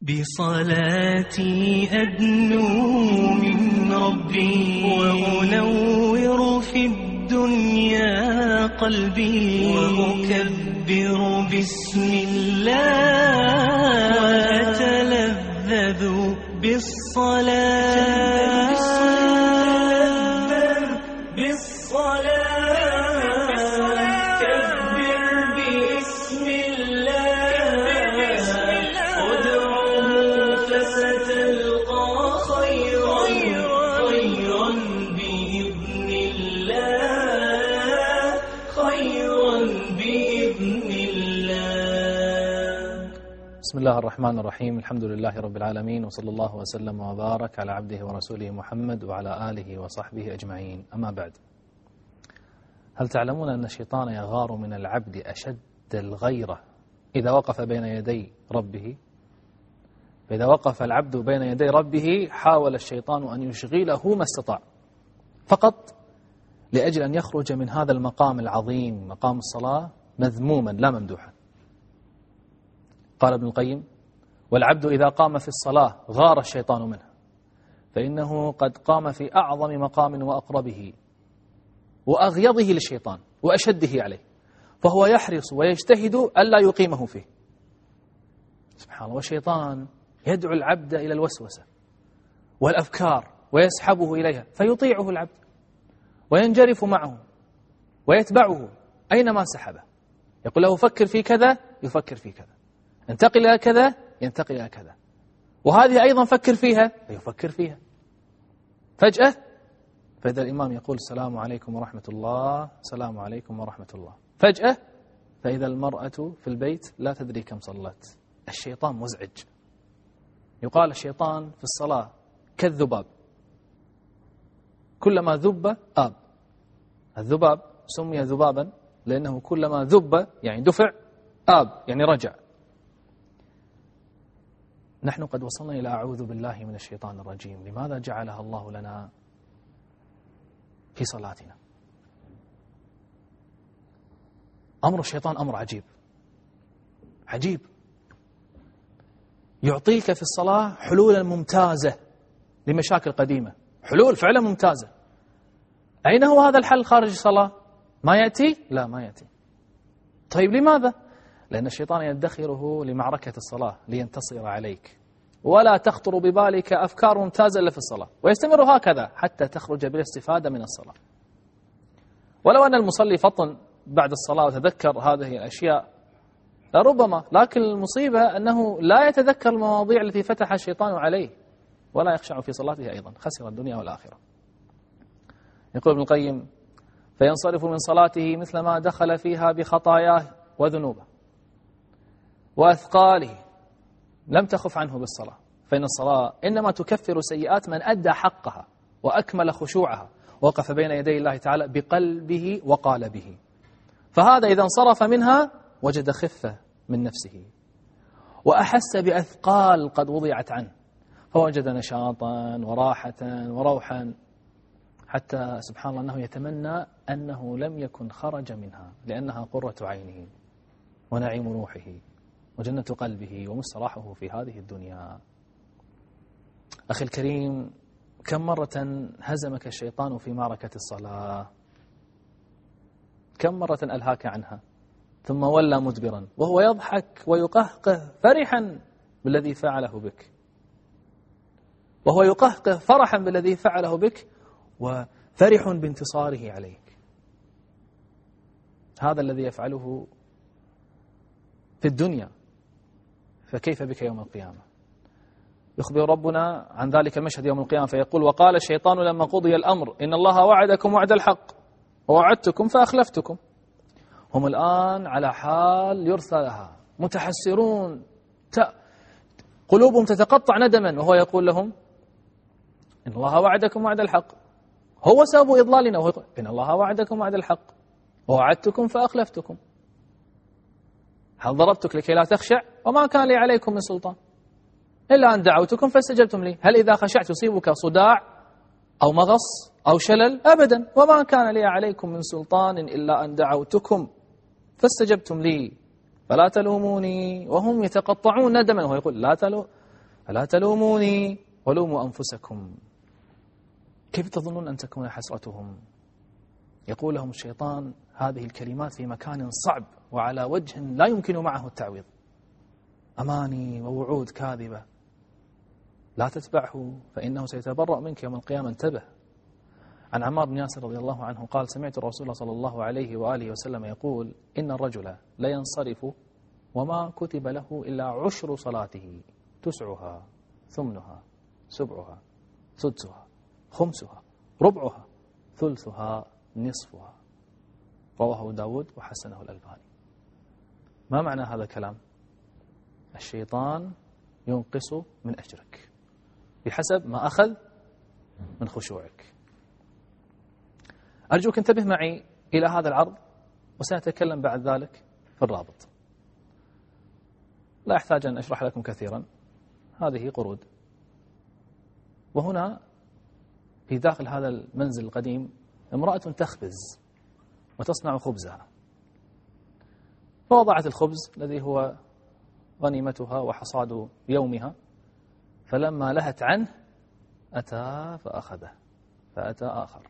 بصلاتي أدنو من ربي وأنور في الدنيا قلبي وأكبر بسم الله وأتلذذ بالصلاة بسم الله الرحمن الرحيم. الحمد لله رب العالمين، وصلى الله وسلم وبارك على عبده ورسوله محمد وعلى آله وصحبه أجمعين. أما بعد، هل تعلمون أن الشيطان يغار من العبد أشد الغيرة إذا وقف بين يدي ربه؟ فإذا وقف العبد بين يدي ربه حاول الشيطان أن يشغله ما استطاع، فقط لأجل أن يخرج من هذا المقام العظيم، مقام الصلاة، مذموما لا ممدوحا. قال ابن القيم: والعبد إذا قام في الصلاة غار الشيطان منه، فإنه قد قام في أعظم مقام وأقربه وأغيضه للشيطان وأشده عليه، فهو يحرص ويجتهد ألا يقيمه فيه. سبحان الله. والشيطان يدعو العبد إلى الوسوسة والأفكار ويسحبه إليها، فيطيعه العبد وينجرف معه ويتبعه أينما سحبه. يقول له فكر في كذا، يفكر في كذا، انتقل إلى كذا، ينتقل إلى كذا، وهذه أيضا فكر فيها، فيفكر فيها. فجأة فإذا الإمام يقول السلام عليكم ورحمة الله، السلام عليكم ورحمة الله، فجأة فإذا المرأة في البيت لا تدري كم صلت. الشيطان مزعج. يقال الشيطان في الصلاة كالذباب، كلما ذب آب. الذباب سمي ذبابا لأنه كلما ذب يعني دفع، آب يعني رجع. نحن قد وصلنا إلى أعوذ بالله من الشيطان الرجيم. لماذا جعلها الله لنا في صلاتنا؟ أمر الشيطان أمر عجيب عجيب، يعطيك في الصلاة حلولا ممتازة لمشاكل قديمة، حلول فعلا ممتازة. أين هو هذا الحل خارج الصلاة؟ ما يأتي؟ لا، ما يأتي. طيب لماذا؟ لأن الشيطان يدخره لمعركة الصلاة لينتصر عليك، ولا تخطر ببالك أفكار ممتازة إلا في الصلاة، ويستمر هكذا حتى تخرج بالاستفادة من الصلاة. ولو أن المصلي فطن بعد الصلاة وتذكر هذه الأشياء لربما، لكن المصيبة أنه لا يتذكر المواضيع التي فتح الشيطان عليه، ولا يخشع في صلاته أيضا، خسر الدنيا والآخرة. يقول ابن القيم: فينصرف من صلاته مثل ما دخل فيها بخطاياه وذنوبه وأثقاله، لم تخف عنه بالصلاة، فإن الصلاة إنما تكفر سيئات من أدى حقها وأكمل خشوعها، وقف بين يدي الله تعالى بقلبه وقالبه. فهذا إذا انصرف منها وجد خفة من نفسه، وأحس بأثقال قد وضعت عنه، فوجد نشاطا وراحة وروحا، حتى سبحان الله أنه يتمنى أنه لم يكن خرج منها، لأنها قرة عينه ونعيم روحه وجنة قلبه ومستراحه في هذه الدنيا. أخي الكريم، كم مرة هزمك الشيطان في معركة الصلاة؟ كم مرة ألهاك عنها ثم ولى مدبرا وهو يضحك ويقهقه فرحا بالذي فعله بك، وهو يقهقه فرحا بالذي فعله بك وفرح بانتصاره عليك. هذا الذي يفعله في الدنيا، فكيف بك يوم القيامة؟ يخبر ربنا عن ذلك المشهد يوم القيامة فيقول: وقال الشيطان لما قضي الأمر إن الله وعدكم وعد الحق ووعدتكم فأخلفتكم. هم الآن على حال يرثى لها، متحسرون، قلوبهم تتقطع ندما، وهو يقول لهم: إن الله وعدكم وعد الحق، هو سبب إضلالنا، وهو يقول: إن الله وعدكم وعد الحق ووعدتكم فأخلفتكم. هل ضربتك لكي لا تخشع؟ وما كان لي عليكم من سلطان إلا أن دعوتكم فاستجبتم لي. هل إذا خشعت يصيبك صداع أو مغص أو شلل؟ أبدا. وما كان لي عليكم من سلطان إلا أن دعوتكم فاستجبتم لي فلا تلوموني. وهم يتقطعون ندما، وهو يقول: فلا تلوموني ولوموا أنفسكم. كيف تظنون أن تكون حسرتهم؟ يقول لهم الشيطان هذه الكلمات في مكان صعب وعلى وجه لا يمكن معه التعويض، أماني ووعود كاذبة، لا تتبعه فإنه سيتبرأ منك يوم القيامة، انتبه. عن عمار بن ياسر رضي الله عنه قال سمعت الرسول صلى الله عليه وآله وسلم يقول إن الرجل لا ينصرف وما كتب له إلا عشر صلاته، تسعها، ثمنها، سبعها، سدسها، خمسها، ربعها، ثلثها، نصفها. رواه داود وحسنه الألباني. ما معنى هذا الكلام؟ الشيطان ينقص من أجرك بحسب ما أخذ من خشوعك. أرجوك انتبه معي إلى هذا العرض، وسنتكلم بعد ذلك في الرابط. لا يحتاج أن أشرح لكم كثيرا، هذه قرود. وهنا في داخل هذا المنزل القديم امرأة تخبز وتصنع خبزها، فوضعت الخبز الذي هو غنيمتها وحصاد يومها، فلما لهت عنه أتى فأخذه، فأتى آخر،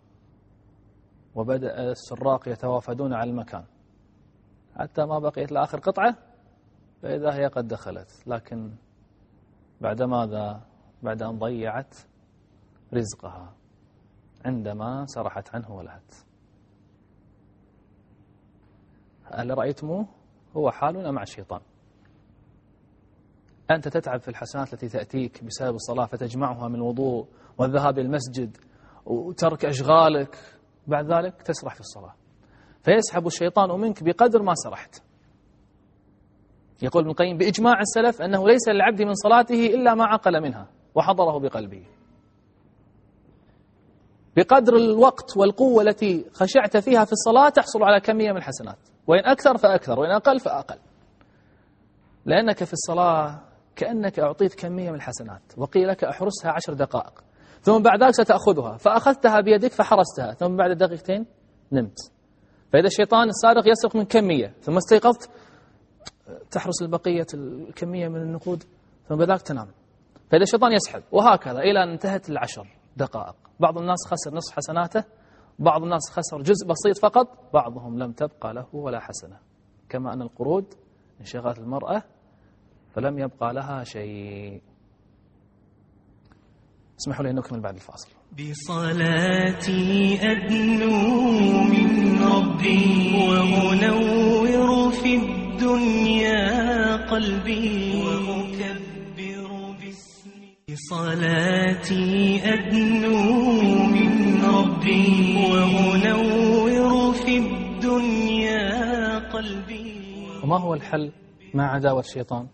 وبدأ السراق يتوافدون على المكان حتى ما بقيت لآخر قطعة، فإذا هي قد دخلت. لكن بعد ماذا؟ بعد أن ضيعت رزقها عندما سرحت عنه ولهت. اللي رأيتموه هو حالنا مع الشيطان. أنت تتعب في الحسنات التي تأتيك بسبب الصلاة، فتجمعها من الوضوء والذهاب إلى المسجد وترك أشغالك، بعد ذلك تسرح في الصلاة، فيسحب الشيطان منك بقدر ما سرحت. يقول ابن القيم بإجماع السلف أنه ليس للعبد من صلاته إلا ما عقل منها وحضره بقلبه. بقدر الوقت والقوة التي خشعت فيها في الصلاة تحصل على كمية من الحسنات، وإن أكثر فأكثر، وإن أقل فأقل، لأنك في الصلاة كأنك أعطيت كمية من الحسنات وقيل لك أحرسها 10 دقائق، ثم بعد ذلك ستأخذها، فأخذتها بيدك فحرستها، ثم بعد دقيقتين نمت. فإذا الشيطان السارق يسرق من كمية ثم استيقظت تحرس البقية الكمية من النقود، ثم بعد ذلك تنام. فإذا الشيطان يسحب، وهكذا إلى أن انتهت 10 دقائق. بعض الناس خسر نصف حسناته، بعض الناس خسر جزء بسيط فقط، بعضهم لم تبقى له ولا حسنة. كما أن القرود انشغلت المرأة فلم يبقى لها شيء. اسمحوا لي أن نكمل بعد الفاصل. بصلاتي أدنو من ربي وأنور في الدنيا قلبي وأكبر باسمي. بصلاتي أدنو من ربي وأنور في الدنيا قلبي. وما هو الحل مع عداوة الشيطان؟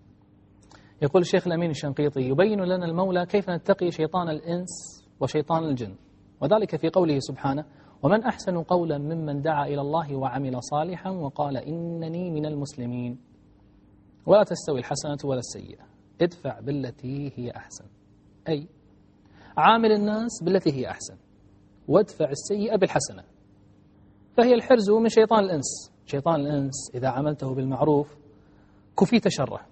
يقول الشيخ الأمين الشنقيطي يبين لنا المولى كيف نتقي شيطان الإنس وشيطان الجن، وذلك في قوله سبحانه ومن أحسن قولا ممن دعا إلى الله وعمل صالحا وقال إنني من المسلمين. ولا تستوي الحسنة ولا السيئة، ادفع بالتي هي أحسن، أي عامل الناس بالتي هي أحسن وادفع السيئة بالحسنة. فهي الحرز من شيطان الإنس. شيطان الإنس إذا عملته بالمعروف كفيت شره،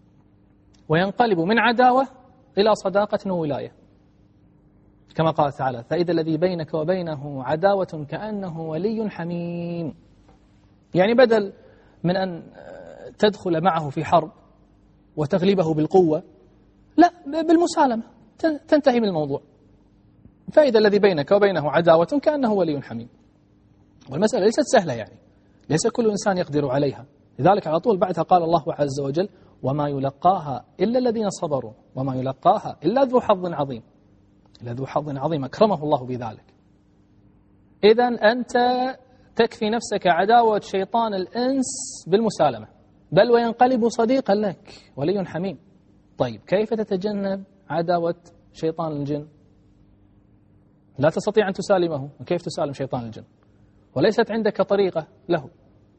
وينقلب من عداوة إلى صداقة وولاية، كما قال تعالى فإذا الذي بينك وبينه عداوة كأنه ولي حميم. يعني بدل من أن تدخل معه في حرب وتغلبه بالقوة، لا، بالمسالمة تنتهي من الموضوع. فإذا الذي بينك وبينه عداوة كأنه ولي حميم. والمسألة ليست سهلة، يعني ليس كل إنسان يقدر عليها. لذلك على طول بعدها قال الله عز وجل وما يلقاها إلا الذين صبروا وما يلقاها إلا ذو حظ عظيم. إلا ذو حظ عظيم أكرمه الله بذلك. إذن أنت تكفي نفسك عداوة شيطان الإنس بالمسالمة، بل وينقلب صديقا لك ولي حميم. طيب كيف تتجنب عداوة شيطان الجن؟ لا تستطيع أن تسالمه، وكيف تسالم شيطان الجن وليست عندك طريقة له؟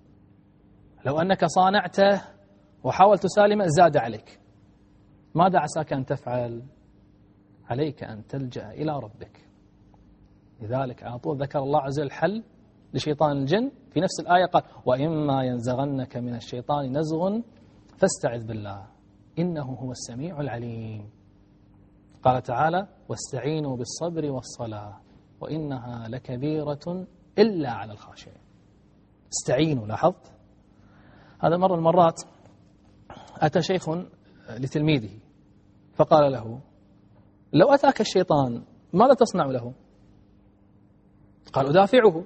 لو أنك صانعته وحاول تسالمه زاد عليك. ماذا عساك أن تفعل؟ عليك أن تلجأ إلى ربك. لذلك على طول ذكر الله عز وجل الحل لشيطان الجن في نفس الآية، قال وإما ينزغنك من الشيطان نزغ فاستعذ بالله إنه هو السميع العليم. قال تعالى واستعينوا بالصبر والصلاة وإنها لكبيرة إلا على الخاشعين. استعينوا، لاحظت؟ هذا مرة من المرات أتى شيخ لتلميذه فقال له لو أتاك الشيطان ماذا تصنع له؟ قال أدافعه.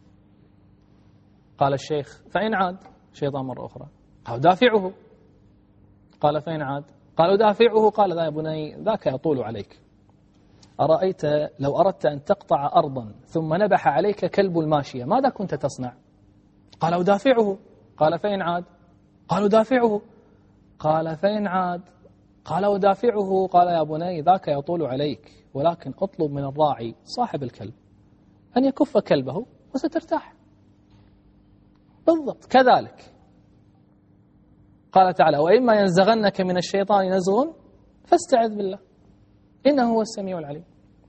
قال الشيخ فإن عاد شيطان مرة أخرى قال أدافعه. قال فإن عاد قال أدافعه. قال لا يا بني ذاك يطول عليك. أرأيت لو أردت أن تقطع أرضا ثم نبح عليك كلب الماشية ماذا كنت تصنع؟ قال أدافعه. قال فإن عاد قال أدافعه. قال فإن عاد قال أدافعه. قال يا بني ذاك يطول عليك ولكن أطلب من الراعي صاحب الكلب أن يكف كلبه وسترتاح. بالضبط كذلك. قال تعالى وإما ينزغنك من الشيطان نزغ فاستعذ بالله إنه هو السميع العليم.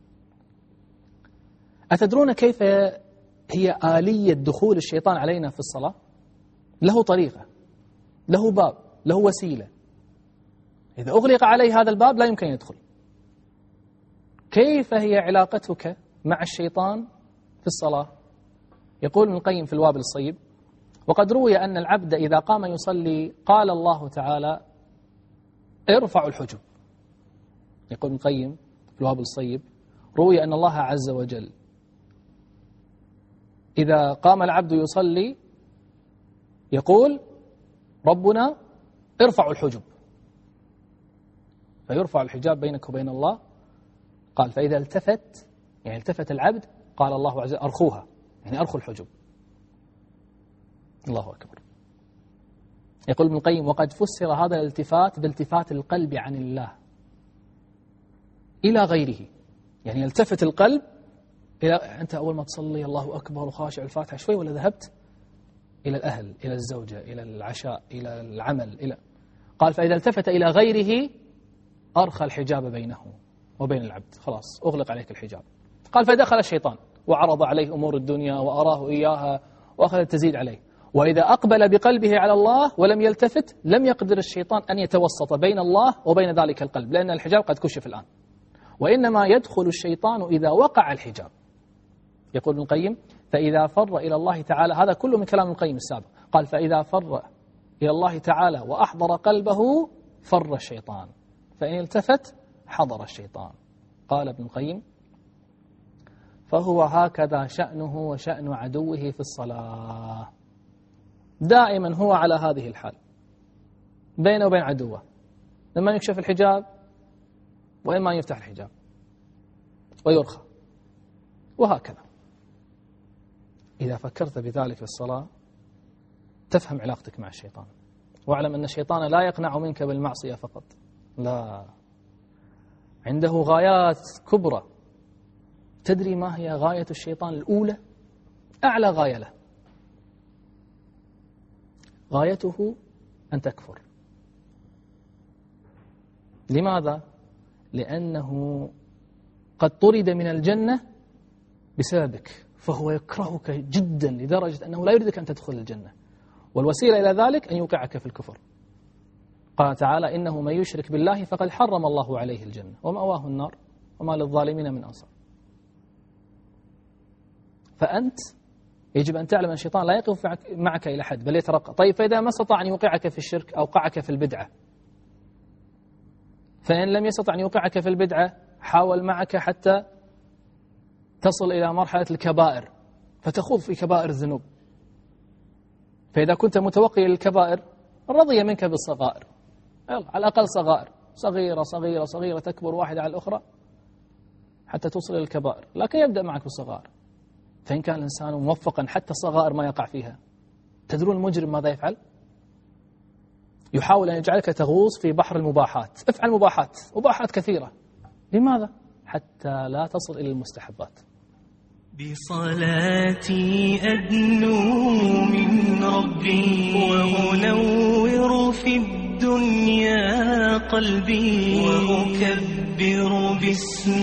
أتدرون كيف هي آلية دخول الشيطان علينا في الصلاة؟ له طريقة، له باب، له وسيلة. إذا أغلق عليه هذا الباب لا يمكن يدخل. كيف هي علاقتك مع الشيطان في الصلاة؟ يقول ابن القيم في الوابل الصيب وقد روي أن العبد إذا قام يصلي قال الله تعالى ارفع الحجب. يقول ابن القيم في الوابل الصيب روي أن الله عز وجل إذا قام العبد يصلي يقول ربنا ارفع الحجب، فيرفع الحجاب بينك وبين الله. قال فإذا التفت العبد قال الله عز وجل أرخوها، يعني أرخوا الحجب. الله أكبر. يقول ابن القيم وقد فسر هذا الالتفات بالتفات القلب عن الله إلى غيره، يعني يلتفت القلب إلى أنت أول ما تصلي الله أكبر وخاشع الفاتحة شوي ولا ذهبت إلى الأهل، إلى الزوجة، إلى العشاء، إلى العمل، قال فإذا التفت إلى غيره أرخى الحجاب بينه وبين العبد، خلاص أغلق عليك الحجاب. قال فدخل الشيطان وعرض عليه أمور الدنيا وأراه إياها وأخذت تزيد عليه. وإذا أقبل بقلبه على الله ولم يلتفت لم يقدر الشيطان أن يتوسط بين الله وبين ذلك القلب، لأن الحجاب قد كشف الآن. وإنما يدخل الشيطان إذا وقع الحجاب. يقول ابن القيم فإذا فر إلى الله تعالى، هذا كله من كلام ابن القيم السابق، قال فإذا فر إلى الله تعالى وأحضر قلبه فر الشيطان، فإن التفت حضر الشيطان. قال ابن القيم فهو هكذا شأنه وشأن عدوه في الصلاة، دائما هو على هذه الحال بينه وبين عدوه، لما يكشف الحجاب وإما يفتح الحجاب ويرخى، وهكذا. إذا فكرت بذلك في الصلاة تفهم علاقتك مع الشيطان، واعلم أن الشيطان لا يقنع منك بالمعصية فقط، لا، عنده غايات كبرى. تدري ما هي غاية الشيطان الأولى؟ أعلى غاية له، غايته أن تكفر. لماذا؟ لأنه قد طرد من الجنة بسببك، فهو يكرهك جدا لدرجة أنه لا يريدك أن تدخل الجنة، والوسيلة إلى ذلك أن يوقعك في الكفر. قال تعالى إنه من يشرك بالله فقد حرم الله عليه الجنة ومأواه النار وما للظالمين من أنصار. فأنت يجب أن تعلم أن الشيطان لا يقف معك إلى حد بل يترقى. طيب فإذا ما استطاع أن يوقعك في الشرك أوقعك في البدعة، فإن لم يستطع أن يوقعك في البدعة حاول معك حتى تصل إلى مرحلة الكبائر فتخوض في كبائر الذنوب. فإذا كنت متوقي للكبائر رضي منك بالصغائر، على الأقل صغائر صغيرة صغيرة صغيرة تكبر واحدة على الأخرى حتى توصل إلى الكبائر، لكن يبدأ معك بالصغائر. فإن كان الإنسان موفقا حتى الصغائر ما يقع فيها، تدرون المجرم ماذا يفعل؟ يحاول أن يجعلك تغوص في بحر المباحات. افعل مباحات كثيرة. لماذا؟ حتى لا تصل إلى المستحبات. بصلاتي أدنو من ربي وأنور في الدنيا قلبي وأكبر بسم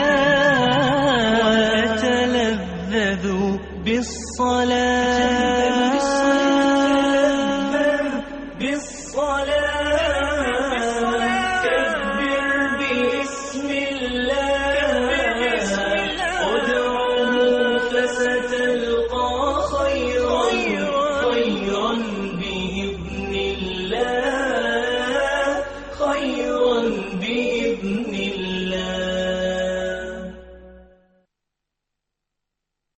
الله وأتلذذ بالصلاة